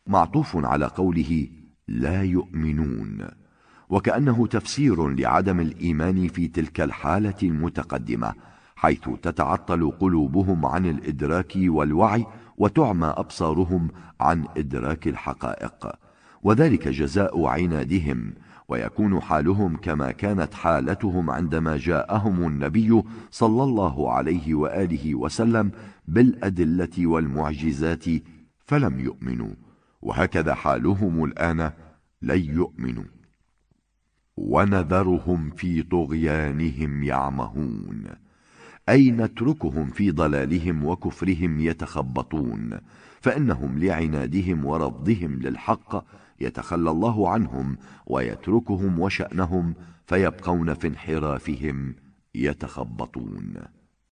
معطوف على قوله لا يؤمنون، وكأنه تفسير لعدم الإيمان في تلك الحالة المتقدمة، حيث تتعطل قلوبهم عن الإدراك والوعي وتعمى أبصارهم عن إدراك الحقائق، وذلك جزاء عنادهم، ويكون حالهم كما كانت حالتهم عندما جاءهم النبي صلى الله عليه وآله وسلم بالأدلة والمعجزات فلم يؤمنوا، وهكذا حالهم الآن لن يؤمنوا. ونذرهم في طغيانهم يعمهون، أي نتركهم في ضلالهم وكفرهم يتخبطون، فإنهم لعنادهم ورفضهم للحق يتخلى الله عنهم ويتركهم وشأنهم، فيبقون في انحرافهم يتخبطون.